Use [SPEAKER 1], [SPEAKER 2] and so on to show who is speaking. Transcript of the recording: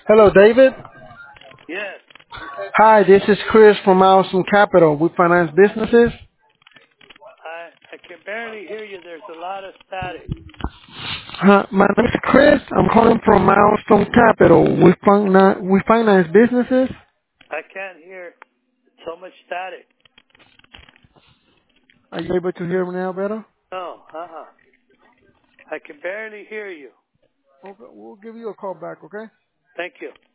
[SPEAKER 1] Hello, David.
[SPEAKER 2] Yes.
[SPEAKER 1] Hi, this is Chris from Milestone Capital. We finance businesses.
[SPEAKER 2] I can barely hear you. There's a lot of static.
[SPEAKER 1] My name is Chris. I'm calling from Milestone Capital. We finance businesses.
[SPEAKER 2] I can't hear so much static.
[SPEAKER 1] Are you able to hear me now better?
[SPEAKER 2] No, I can barely hear you.
[SPEAKER 1] Okay, we'll give you a call back, okay?
[SPEAKER 2] Thank you.